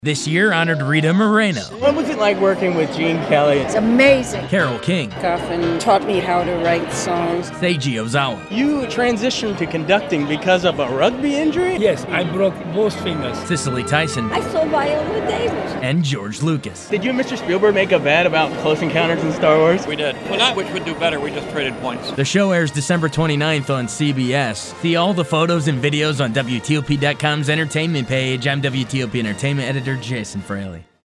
This year honored Rita Moreno. What was it like working with Gene Kelly? It's amazing. Carole King. Coffin taught me how to write songs. Seiji Ozawa. You transitioned to conducting because of a rugby injury? Yes, I broke both fingers. Cicely Tyson. I saw Viola Davis. And George Lucas. Did you and Mr. Spielberg make a bet about Close Encounters in Star Wars? We did. Well, not which would do better, we just traded points. The show airs December 29th on CBS. See all the photos and videos on WTOP.com's entertainment page. I'm WTOP Entertainment Editor Jason Fraley.